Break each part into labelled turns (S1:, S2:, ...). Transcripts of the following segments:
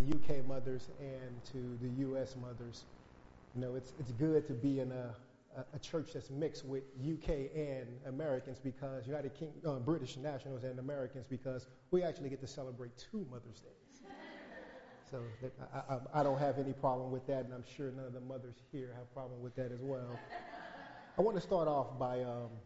S1: UK mothers and to the US mothers. You know, it's good to be in a church that's mixed with UK and Americans because British nationals and Americans because we actually get to celebrate 2 Mother's Days. So I don't have any problem with that, and I'm sure none of the mothers here have a problem with that as well. I want to start off by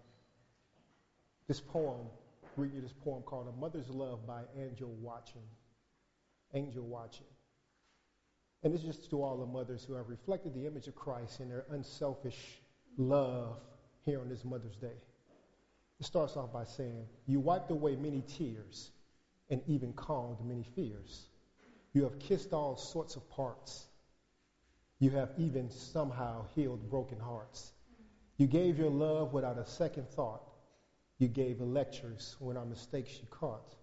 S1: reading you this poem called A Mother's Love by Angel Watson. Angel Watson. And this is just to all the mothers who have reflected the image of Christ in their unselfish love here on this Mother's Day. It starts off by saying, you wiped away many tears and even calmed many fears. You have kissed all sorts of parts. You have even somehow healed broken hearts. You gave your love without a second thought. You gave lectures when our mistakes you caught.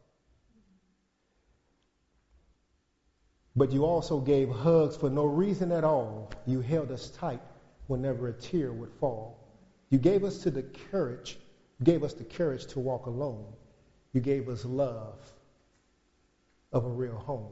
S1: But you also gave hugs for no reason at all. You held us tight whenever a tear would fall. You gave us the courage to walk alone. You gave us love of a real home.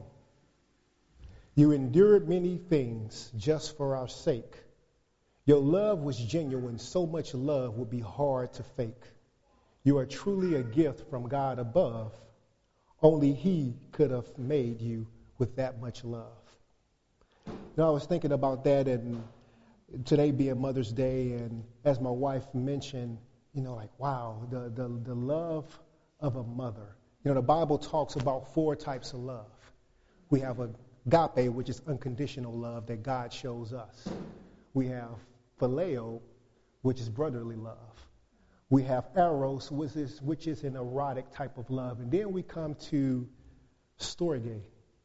S1: You endured many things just for our sake. Your love was genuine. So much love would be hard to fake. You are truly a gift from God above. Only He could have made you with that much love. You know, I was thinking about that, and today being Mother's Day, and as my wife mentioned, you know, like, wow, the love of a mother. You know, the Bible talks about 4 types of love. We have agape, which is unconditional love that God shows us. We have phileo, which is brotherly love. We have eros, which is an erotic type of love. And then we come to storge.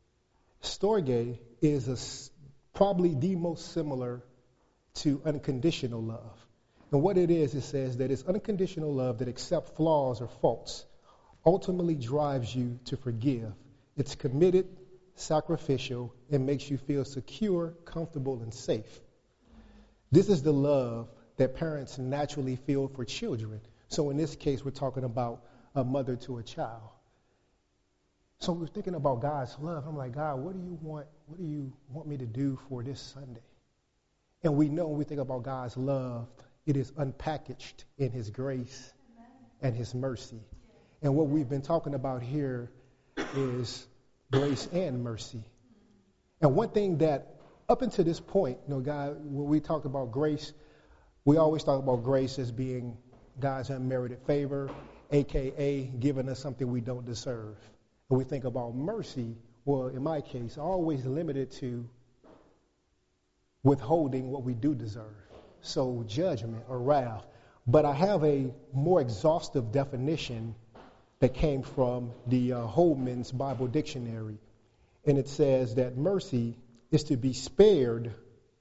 S1: Storge is probably the most similar to unconditional love. And what it is, it says that it's unconditional love that accepts flaws or faults, ultimately drives you to forgive. It's committed, sacrificial, and makes you feel secure, comfortable, and safe. This is the love that parents naturally feel for children. So in this case, we're talking about a mother to a child. So we're thinking about God's love. I'm like, God, what do you want me to do for this Sunday? And we know when we think about God's love, it is unpackaged in His grace and His mercy. And what we've been talking about here is grace and mercy. And one thing that up until this point, you know, God, when we talk about grace, we always talk about grace as being God's unmerited favor, a.k.a. giving us something we don't deserve. And we think about mercy, well, in my case, always limited to withholding what we do deserve. So judgment or wrath. But I have a more exhaustive definition that came from the Holman's Bible Dictionary. And it says that mercy is to be spared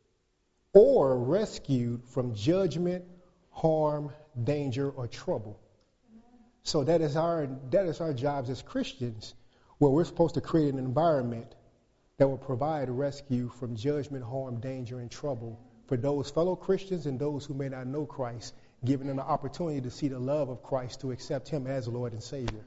S1: or rescued from judgment, harm, danger, or trouble. So that is our jobs as Christians, where we're supposed to create an environment that will provide rescue from judgment, harm, danger, and trouble for those fellow Christians and those who may not know Christ, giving them the opportunity to see the love of Christ, to accept Him as Lord and Savior.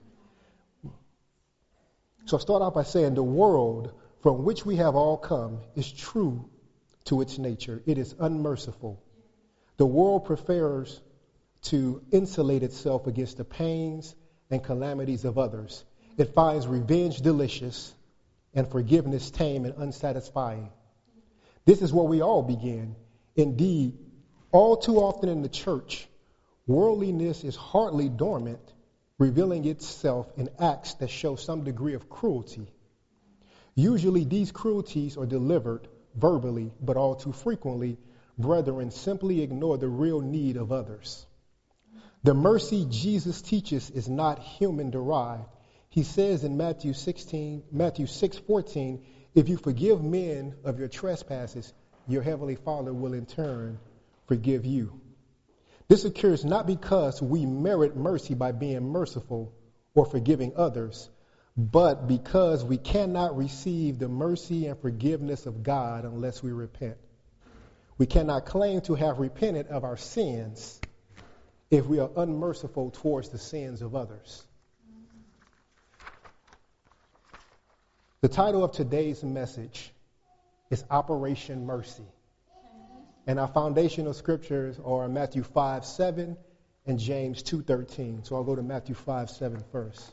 S1: So I start off by saying the world from which we have all come is true to its nature. It is unmerciful. The world prefers to insulate itself against the pains and calamities of others. It finds revenge delicious and forgiveness tame and unsatisfying. This is where we all begin. Indeed, all too often in the church, worldliness is hardly dormant, revealing itself in acts that show some degree of cruelty. Usually these cruelties are delivered verbally, but all too frequently, brethren simply ignore the real need of others. The mercy Jesus teaches is not human derived. He says in Matthew 6:14, if you forgive men of your trespasses, your heavenly Father will in turn forgive you. This occurs not because we merit mercy by being merciful or forgiving others, but because we cannot receive the mercy and forgiveness of God unless we repent. We cannot claim to have repented of our sins if we are unmerciful towards the sins of others. The title of today's message is Operation Mercy. And our foundational scriptures are Matthew 5:7 and James 2:13. So I'll go to Matthew 5:7 first.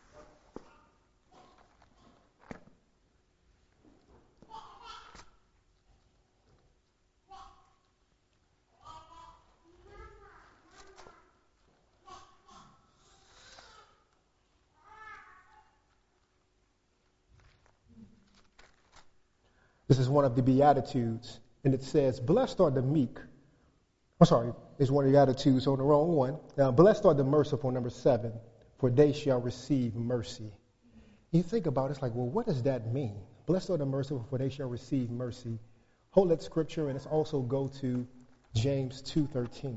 S1: This is one of the Beatitudes, and it says, blessed are the meek. It's one of the Beatitudes on the wrong one. Now, blessed are the merciful, number 7, for they shall receive mercy. You think about it, it's like, well, what does that mean? Blessed are the merciful, for they shall receive mercy. Hold that scripture, and let's also go to James 2:13.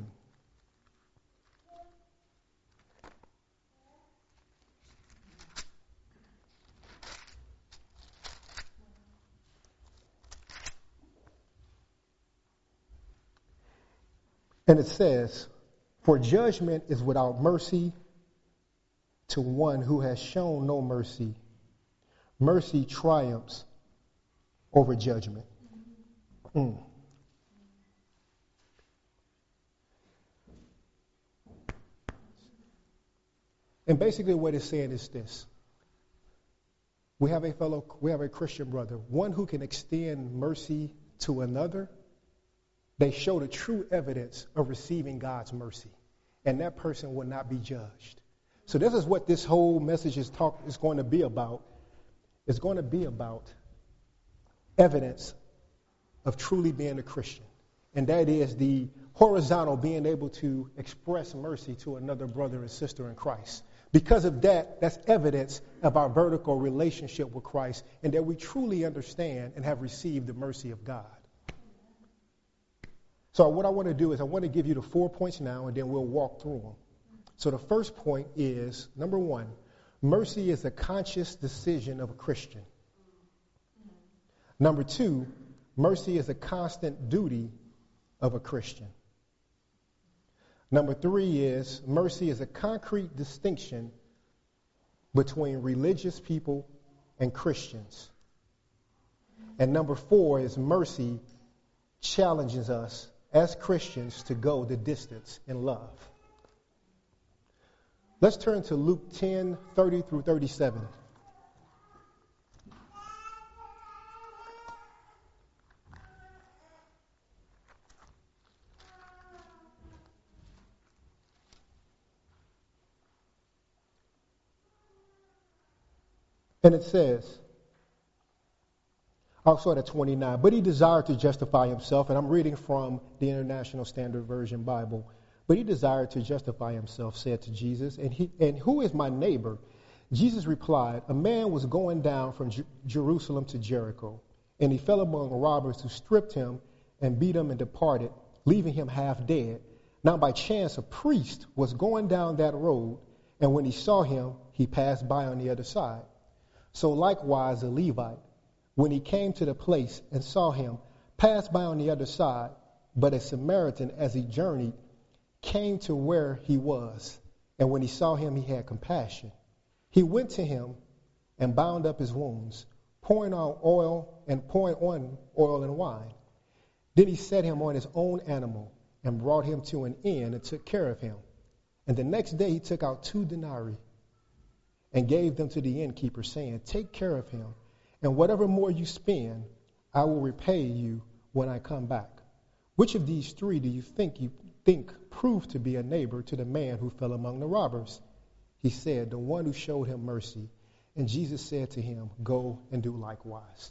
S1: And it says, for judgment is without mercy to one who has shown no mercy. Mercy triumphs over judgment. And basically what it's saying is this. We have a Christian brother, one who can extend mercy to another. They show the true evidence of receiving God's mercy, and that person will not be judged. So this is what this whole message is going to be about. It's going to be about evidence of truly being a Christian, and that is the horizontal being able to express mercy to another brother and sister in Christ. Because of that, that's evidence of our vertical relationship with Christ, and that we truly understand and have received the mercy of God. So what I want to do is I want to give you the 4 points now, and then we'll walk through them. So the first point is, number 1, mercy is a conscious decision of a Christian. Number 2, mercy is a constant duty of a Christian. Number 3 is, mercy is a concrete distinction between religious people and Christians. And number 4 is, mercy challenges us as Christians to go the distance in love. Let's turn to Luke 10:30 through 37. And it says, I'll start at 29. But he desired to justify himself, and I'm reading from the International Standard Version Bible. But he desired to justify himself, said to Jesus, and who is my neighbor? Jesus replied, a man was going down from Jerusalem to Jericho, and he fell among robbers who stripped him and beat him and departed, leaving him half dead. Now by chance a priest was going down that road, and when he saw him, he passed by on the other side. So likewise a Levite, when he came to the place and saw him, passed by on the other side. But a Samaritan, as he journeyed, came to where he was, and when he saw him, he had compassion. He went to him and bound up his wounds, pouring on oil and wine. Then he set him on his own animal and brought him to an inn and took care of him. And the next day he took out 2 denarii and gave them to the innkeeper, saying, take care of him, and whatever more you spend, I will repay you when I come back. Which of these 3 do you think proved to be a neighbor to the man who fell among the robbers? He said, the one who showed him mercy. And Jesus said to him, go and do likewise.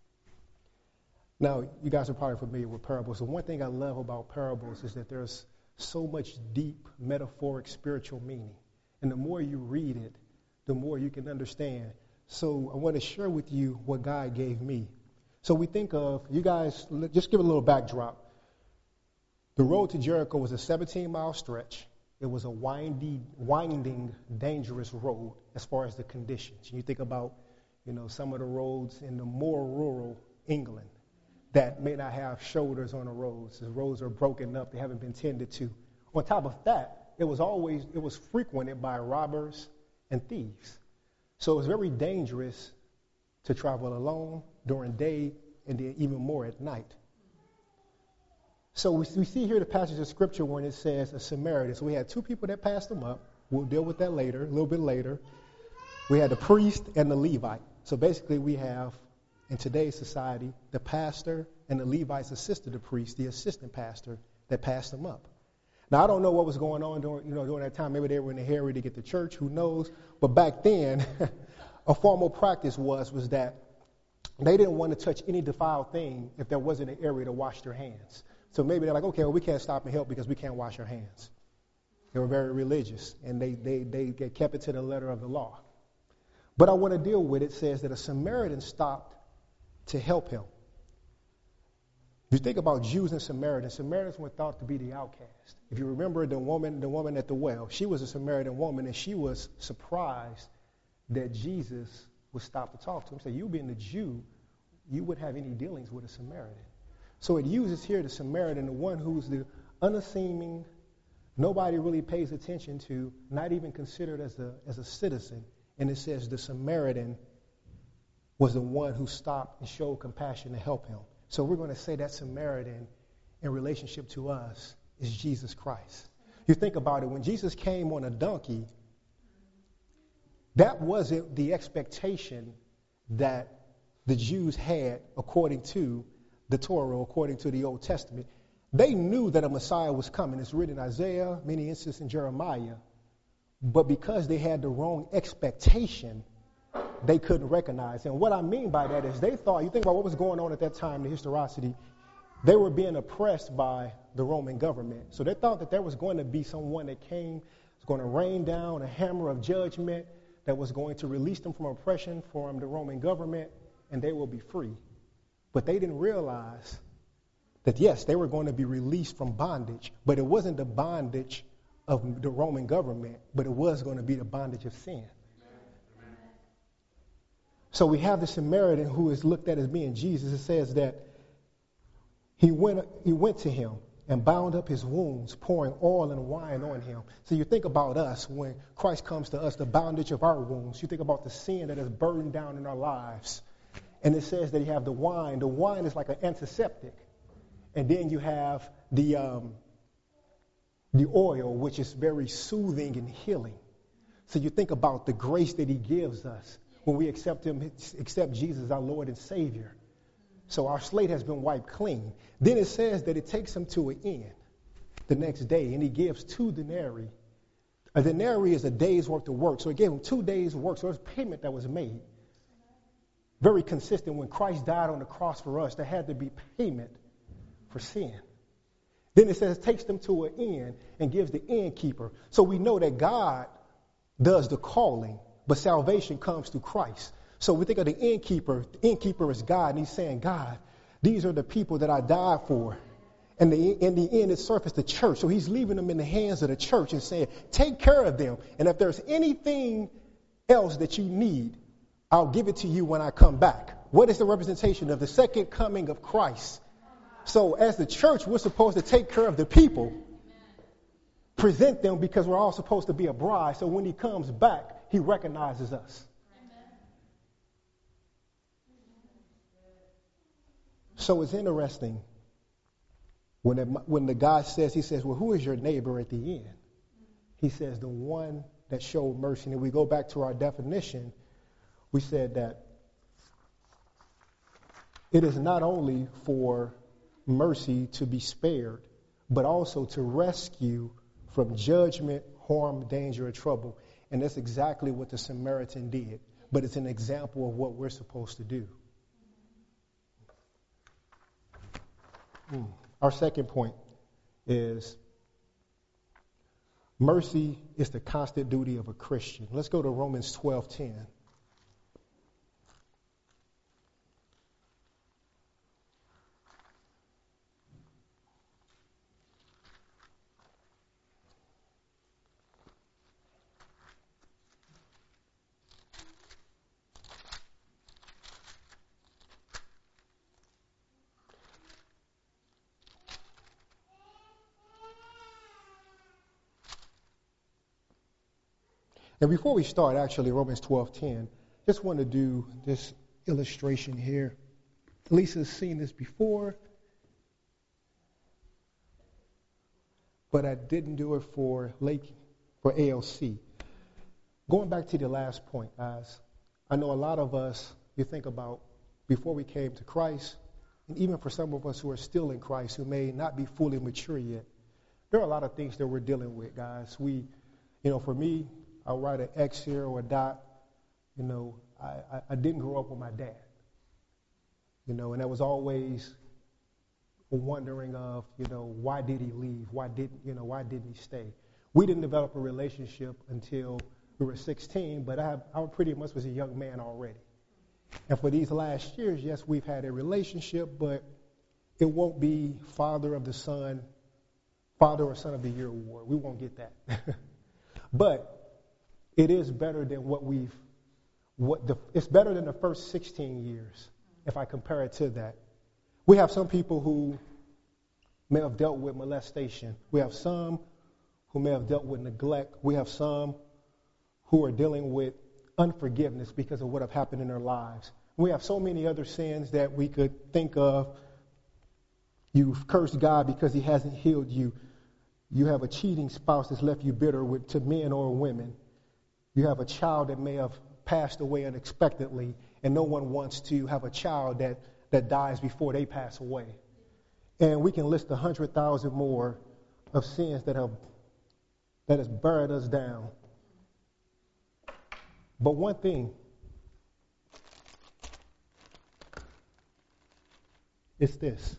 S1: Now, you guys are probably familiar with parables. So one thing I love about parables is that there's so much deep, metaphoric, spiritual meaning. And the more you read it, the more you can understand. So I want to share with you what God gave me. So we think of, you guys, just give a little backdrop. The road to Jericho was a 17-mile stretch. It was a winding, dangerous road as far as the conditions. You think about, some of the roads in the more rural England that may not have shoulders on the roads. The roads are broken up. They haven't been tended to. On top of that, it was frequented by robbers and thieves. So it was very dangerous to travel alone during day and then even more at night. So we see here the passage of Scripture when it says a Samaritan. So we had two people that passed him up. We'll deal with that later, a little bit later. We had the priest and the Levite. So basically we have, in today's society, the pastor and the Levite's assisted the priest, the assistant pastor that passed him up. Now, I don't know what was going on during that time. Maybe they were in a hurry to get to church. Who knows? But back then, a formal practice was that they didn't want to touch any defiled thing if there wasn't an area to wash their hands. So maybe they're like, okay, well, we can't stop and help because we can't wash our hands. They were very religious, and they kept it to the letter of the law. But I want to deal with it. Says that a Samaritan stopped to help him. If you think about Jews and Samaritans were thought to be the outcast. If you remember the woman at the well, she was a Samaritan woman, and she was surprised that Jesus would stop to talk to him. So you being a Jew, you wouldn't have any dealings with a Samaritan. So it uses here the Samaritan, the one who's the unassuming, nobody really pays attention to, not even considered as a citizen. And it says the Samaritan was the one who stopped and showed compassion to help him. So we're going to say that Samaritan in relationship to us is Jesus Christ. You think about it, when Jesus came on a donkey, that wasn't the expectation that the Jews had according to the Torah, according to the Old Testament. They knew that a Messiah was coming. It's written in Isaiah, many instances in Jeremiah. But because they had the wrong expectation, they couldn't recognize. And what I mean by that is they thought, you think about what was going on at that time, the historicity, they were being oppressed by the Roman government. So they thought that there was going to be someone that came, was going to rain down a hammer of judgment that was going to release them from oppression from the Roman government, and they will be free. But they didn't realize that, yes, they were going to be released from bondage, but it wasn't the bondage of the Roman government, but it was going to be the bondage of sin. So we have the Samaritan who is looked at as being Jesus. It says that he went to him and bound up his wounds, pouring oil and wine on him. So you think about us when Christ comes to us, the bondage of our wounds. You think about the sin that is burdened down in our lives. And it says that you have the wine. The wine is like an antiseptic. And then you have the oil, which is very soothing and healing. So you think about the grace that he gives us when we accept Jesus, our Lord and Savior. So our slate has been wiped clean. Then it says that it takes him to an inn the next day, and he gives 2 denarii. A denarii is a day's worth of work. So he gave him 2 days' work. So there's payment that was made. Very consistent. When Christ died on the cross for us, there had to be payment for sin. Then it says it takes them to an inn and gives the innkeeper. So we know that God does the calling, but salvation comes through Christ. So we think of the innkeeper. The innkeeper is God, and he's saying, God, these are the people that I died for. And in the end, it surfaced the church. So he's leaving them in the hands of the church and saying, take care of them. And if there's anything else that you need, I'll give it to you when I come back. What is the representation of the second coming of Christ? So as the church, we're supposed to take care of the people, present them, because we're all supposed to be a bride. So when he comes back, he recognizes us. So it's interesting when the guy says, he says, well, who is your neighbor at the end? He says, the one that showed mercy. And if we go back to our definition, we said that it is not only for mercy to be spared, but also to rescue from judgment, harm, danger, or trouble. And that's exactly what the Samaritan did. But it's an example of what we're supposed to do. Our second point is mercy is the constant duty of a Christian. Let's go to Romans 12:10. And before we start, actually, Romans 12:10, just want to do this illustration here. Lisa's seen this before, but I didn't do it for ALC. Going back to the last point, guys, I know a lot of us, you think about before we came to Christ, and even for some of us who are still in Christ, who may not be fully mature yet, there are a lot of things that we're dealing with, guys. For me, I'll write an X here or a dot. I didn't grow up with my dad. And that was always a wondering of, why did he leave? Why didn't he stay? We didn't develop a relationship until we were 16, but I pretty much was a young man already. And for these last years, yes, we've had a relationship, but it won't be father or son of the year award. We won't get that. But it is better than it's better than the first 16 years, if I compare it to that. We have some people who may have dealt with molestation. We have some who may have dealt with neglect. We have some who are dealing with unforgiveness because of what have happened in their lives. We have so many other sins that we could think of. You've cursed God because he hasn't healed you. You have a cheating spouse that's left you bitter to men or women. You have a child that may have passed away unexpectedly, and no one wants to have a child that dies before they pass away. And we can list 100,000 more of sins that has buried us down. But one thing is this.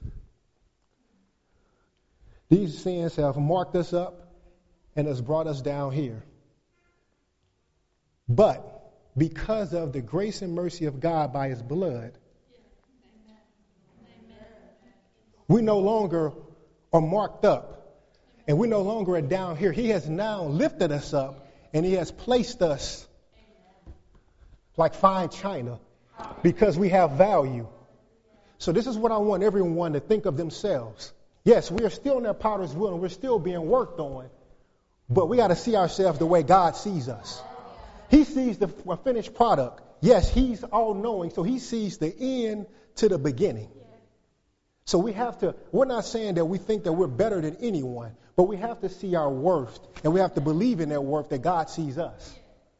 S1: These sins have marked us up and has brought us down here. But because of the grace and mercy of God by his blood, we no longer are marked up, and we no longer are down here. He has now lifted us up, and he has placed us like fine china because we have value. So this is what I want everyone to think of themselves. Yes, we are still in that potter's wheel, and we're still being worked on, but we got to see ourselves the way God sees us. He sees the finished product. Yes, he's all-knowing, so he sees the end to the beginning. So we're not saying that we think that we're better than anyone, but we have to see our worth, and we have to believe in that worth that God sees us.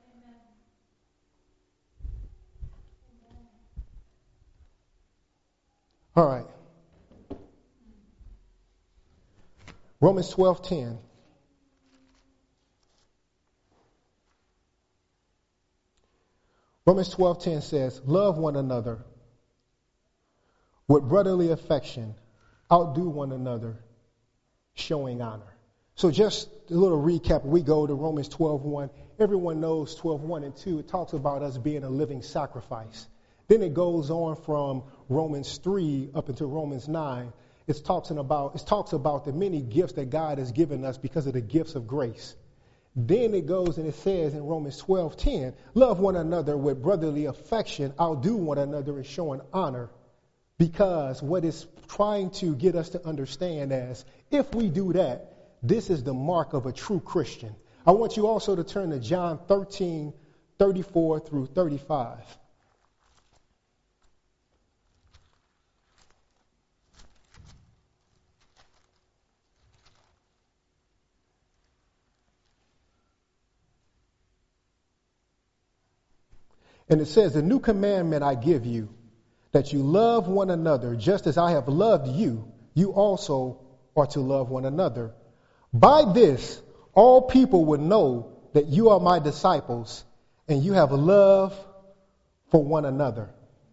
S1: All right. Romans 12:10. Romans 12:10 says, love one another with brotherly affection, outdo one another, showing honor. So just a little recap. We go to Romans 12:1. Everyone knows 12:1 and 2. It talks about us being a living sacrifice. Then it goes on from Romans 3 up into Romans 9. It talks about the many gifts that God has given us because of the gifts of grace. Then it goes and it says in Romans 12:10, love one another with brotherly affection, outdo one another in showing honor. Because what it's trying to get us to understand is, if we do that, this is the mark of a true Christian. I want you also to turn to John 13:34 through 35. And it says, a new commandment I give you, that you love one another just as I have loved you, you also are to love one another. By this, all people will know that you are my disciples, and you have love for one another.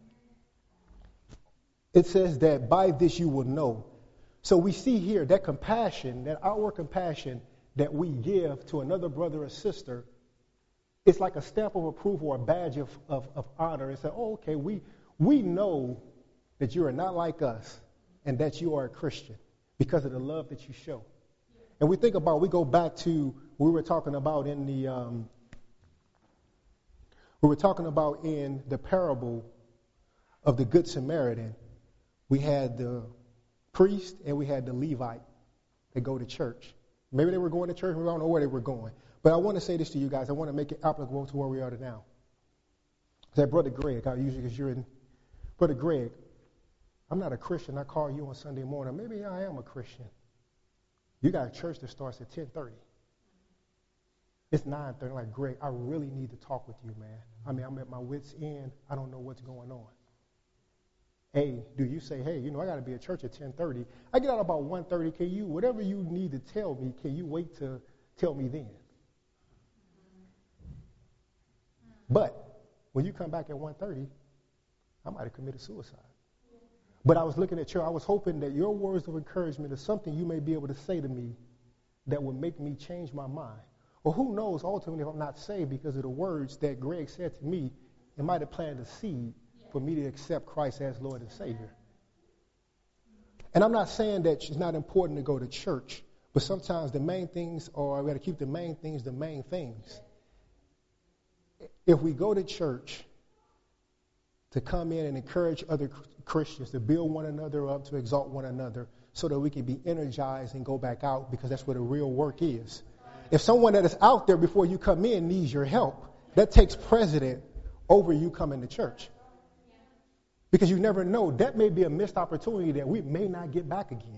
S1: It says that by this you will know. So we see here that compassion, that outward compassion that we give to another brother or sister, it's like a stamp of approval or a badge of honor. And say, oh, okay, we know that you are not like us and that you are a Christian because of the love that you show. And we go back to we were talking about in the parable of the Good Samaritan. We had the priest and we had the Levite that go to church. Maybe they were going to church, we don't know where they were going. But I want to say this to you guys. I want to make it applicable to where we are now. That Brother Greg, usually because you're in Brother Greg, I'm not a Christian. I call you on Sunday morning. Maybe I am a Christian. You got a church that starts at 10:30. It's 9:30. Like, Greg, I really need to talk with you, man. I mean, I'm at my wit's end. I don't know what's going on. Hey, do you say, hey, I got to be at church at 10:30. I get out about 1:30. Can you, whatever you need to tell me, can you wait to tell me then? But when you come back at 1:30, I might have committed suicide. But I was looking at you. I was hoping that your words of encouragement is something you may be able to say to me that would make me change my mind. Or who knows, ultimately, if I'm not saved because of the words that Greg said to me, it might have planted a seed for me to accept Christ as Lord and Savior. And I'm not saying that it's not important to go to church, but sometimes the main things are, we got to keep the main things the main things. If we go to church to come in and encourage other Christians, to build one another up, to exalt one another, so that we can be energized and go back out, because that's where the real work is. If someone that is out there before you come in needs your help, that takes precedent over you coming to church. Because you never know, that may be a missed opportunity that we may not get back again.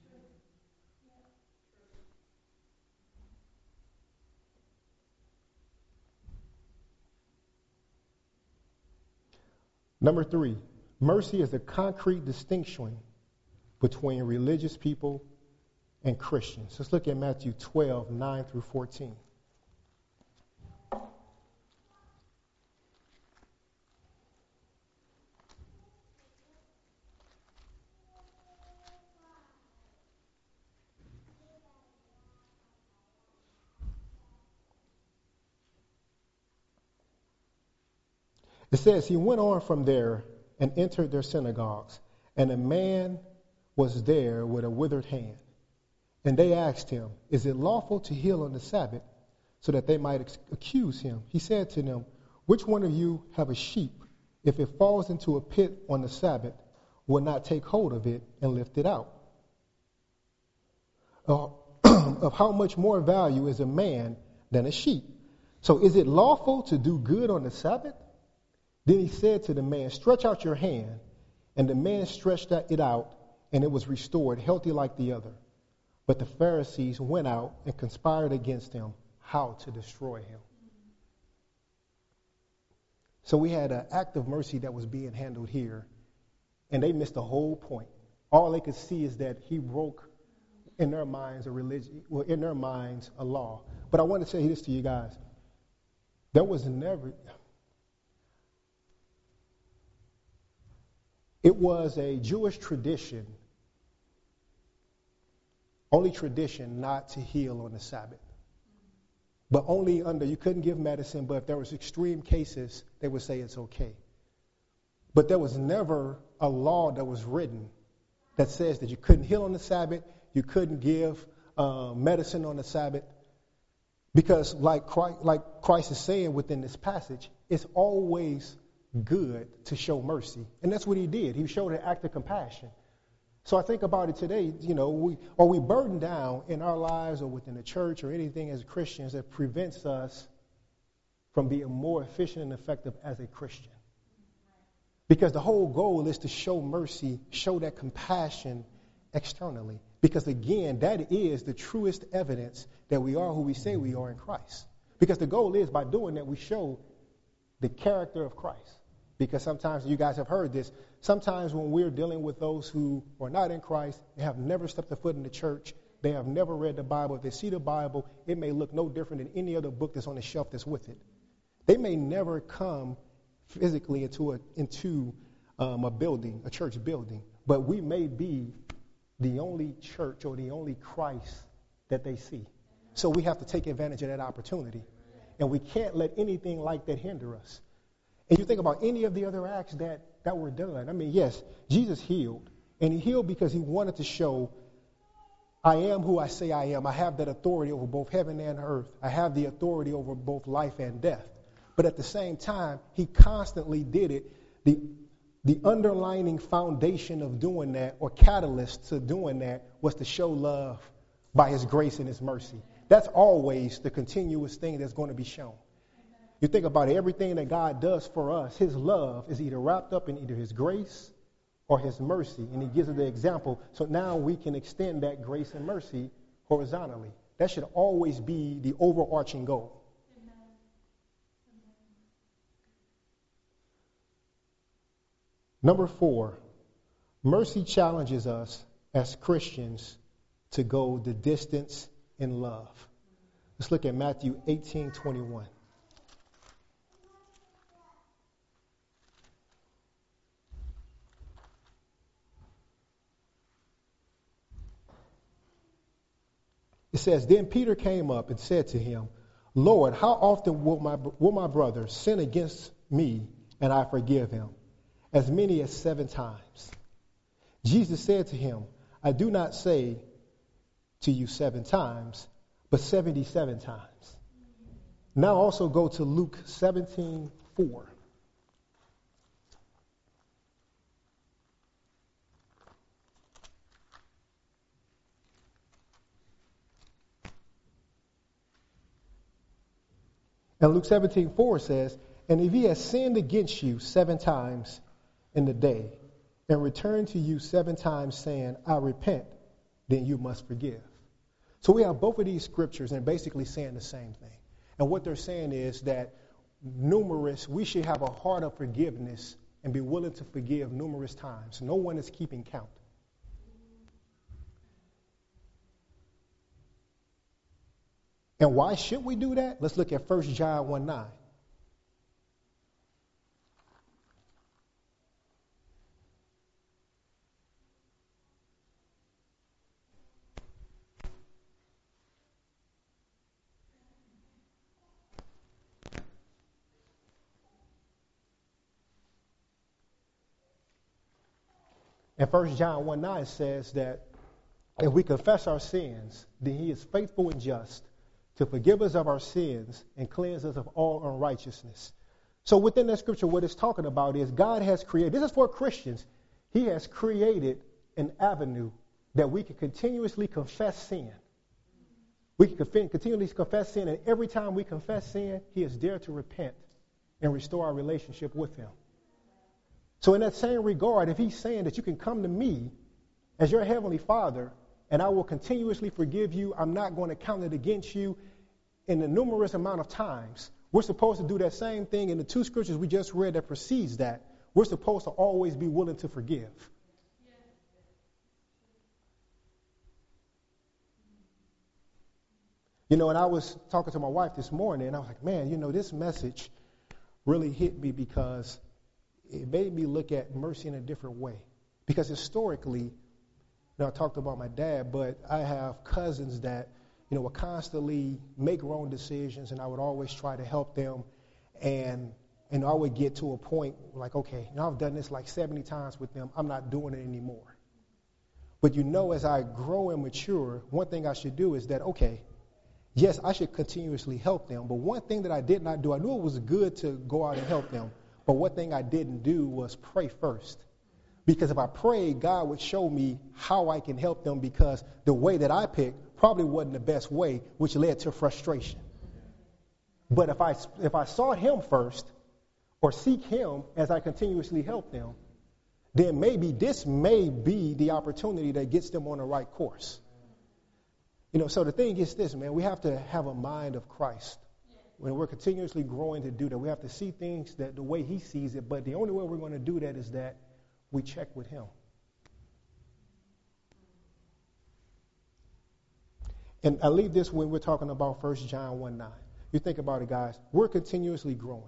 S1: Number 3, mercy is a concrete distinction between religious people and Christians. Let's look at Matthew 12, 9 through 14. It says, he went on from there and entered their synagogues, and a man was there with a withered hand. And they asked him, is it lawful to heal on the Sabbath? So that they might accuse him. He said to them, which one of you have a sheep, if it falls into a pit on the Sabbath, will not take hold of it and lift it out? Of how much more value is a man than a sheep? So is it lawful to do good on the Sabbath? Then he said to the man, stretch out your hand. And the man stretched it out, and it was restored, healthy like the other. But the Pharisees went out and conspired against him, how to destroy him. So we had an act of mercy that was being handled here, and they missed the whole point. All they could see is that he broke, in their minds, a religion, well, in their minds, a law. But I want to say this to you guys. There was never... It was a Jewish tradition, only tradition, not to heal on the Sabbath. But only under, you couldn't give medicine, but if there was extreme cases, they would say it's okay. But there was never a law that was written that says that you couldn't heal on the Sabbath, you couldn't give medicine on the Sabbath. Because like Christ is saying within this passage, it's always good to show mercy. And that's what he did. He showed an act of compassion. So I think about it today, we burden down in our lives or within the church or anything as Christians that prevents us from being more efficient and effective as a Christian. Because the whole goal is to show mercy, show that compassion externally. Because again, that is the truest evidence that we are who we say we are in Christ. Because the goal is, by doing that, we show the character of Christ. Because sometimes, you guys have heard this, sometimes when we're dealing with those who are not in Christ, they have never stepped a foot in the church, they have never read the Bible. If they see the Bible, it may look no different than any other book that's on the shelf that's with it. They may never come physically into a building, a church building, but we may be the only church or the only Christ that they see. So we have to take advantage of that opportunity. And we can't let anything like that hinder us. And you think about any of the other acts that were done. I mean, yes, Jesus healed. And he healed because he wanted to show, I am who I say I am. I have that authority over both heaven and earth. I have the authority over both life and death. But at the same time, he constantly did it. The underlining foundation of doing that, or catalyst to doing that, was to show love by his grace and his mercy. That's always the continuous thing that's going to be shown. You think about it, everything that God does for us, his love is either wrapped up in either his grace or his mercy. And he gives us the example. So now we can extend that grace and mercy horizontally. That should always be the overarching goal. Number 4, mercy challenges us as Christians to go the distance in love. Let's look at Matthew 18:21. It says, then Peter came up and said to him, Lord, how often will my brother sin against me and I forgive him? As many as 7 times. Jesus said to him, I do not say to you 7 times, but 77 times. Now also go to Luke 17:4. And Luke 17:4 says, and if he has sinned against you 7 times in the day, and return to you 7 times saying, I repent, then you must forgive. So we have both of these scriptures and basically saying the same thing. And what they're saying is that we should have a heart of forgiveness and be willing to forgive numerous times. No one is keeping count. And why should we do that? Let's look at 1 John 1:9. And 1 John 1:9 says that if we confess our sins, then he is faithful and just to forgive us of our sins and cleanse us of all unrighteousness. So within that scripture, what it's talking about is God has created, this is for Christians, he has created an avenue that we can continuously confess sin. We can continually confess sin, and every time we confess sin, he is there to repent and restore our relationship with him. So in that same regard, if he's saying that you can come to me as your heavenly Father, and I will continuously forgive you, I'm not going to count it against you in the numerous amount of times, we're supposed to do that same thing in the 2 scriptures we just read that precedes that. We're supposed to always be willing to forgive. You know, and I was talking to my wife this morning, and I was like, man, you know, this message really hit me because it made me look at mercy in a different way. Because historically, I talked about my dad, but I have cousins that, you know, would constantly make wrong decisions, and I would always try to help them. And I would get to a point like, okay, now I've done this like 70 times with them. I'm not doing it anymore. But you know, as I grow and mature, one thing I should do is that, okay, yes, I should continuously help them. But one thing that I did not do, I knew it was good to go out and help them. But one thing I didn't do was pray first. Because if I prayed, God would show me how I can help them, because the way that I picked probably wasn't the best way, which led to frustration. But if I sought him first, or seek him as I continuously help them, then maybe this may be the opportunity that gets them on the right course. You know, so the thing is this, man, we have to have a mind of Christ. When we're continuously growing to do that, we have to see things that the way he sees it, but the only way we're going to do that is that we check with him. And I leave this when we're talking about 1 John 1:9. You think about it, guys. We're continuously growing.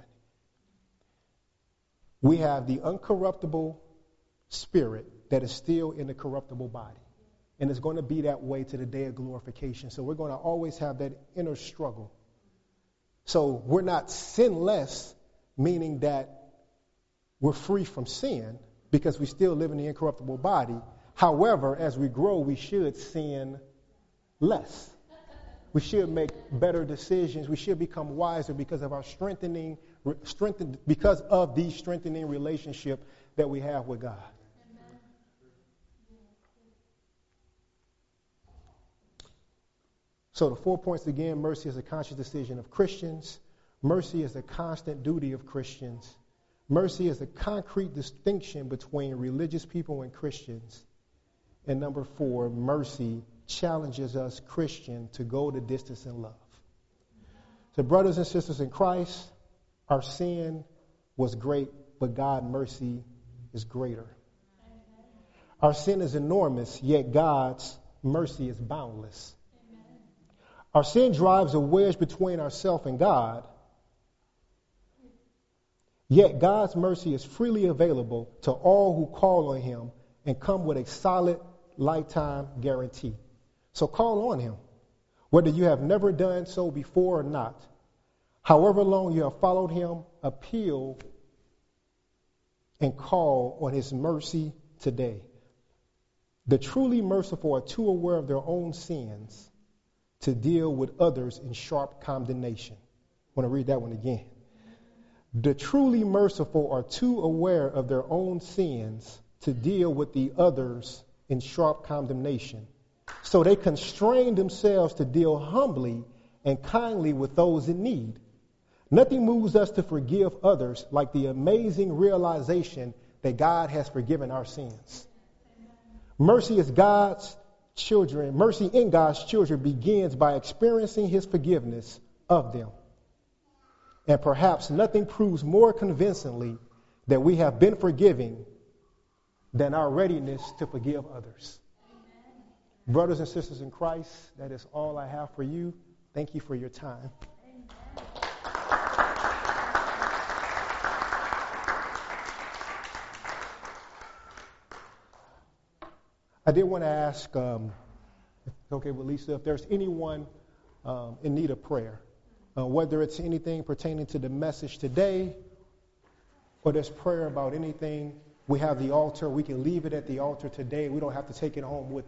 S1: We have the uncorruptible spirit that is still in the corruptible body. And it's going to be that way to the day of glorification. So we're going to always have that inner struggle. So we're not sinless, meaning that we're free from sin, because we still live in the incorruptible body. However, as we grow, we should sin less. We should make better decisions. We should become wiser because of our because of the strengthening relationship that we have with God. Amen. So the 4 points again: mercy is a conscious decision of Christians. mercy is a constant duty of Christians. Mercy is a concrete distinction between religious people and Christians. And number 4, mercy challenges us Christians to go the distance in love. So brothers and sisters in Christ, our sin was great, but God's mercy is greater. Our sin is enormous, yet God's mercy is boundless. Our sin drives a wedge between ourselves and God, yet God's mercy is freely available to all who call on him and come with a solid lifetime guarantee. So call on him, whether you have never done so before or not. However long you have followed him, appeal and call on his mercy today. The truly merciful are too aware of their own sins to deal with others in sharp condemnation. I want to read that one again. The truly merciful are too aware of their own sins to deal with the others in sharp condemnation. So they constrain themselves to deal humbly and kindly with those in need. Nothing moves us to forgive others like the amazing realization that God has forgiven our sins. Mercy in God's children begins by experiencing his forgiveness of them. And perhaps nothing proves more convincingly that we have been forgiven than our readiness to forgive others. Brothers and sisters in Christ, that is all I have for you. Thank you for your time. I did want to ask, okay, with Lisa, if there's anyone in need of prayer, whether it's anything pertaining to the message today, or there's prayer about anything, we have the altar. We can leave it at the altar today. We don't have to take it home with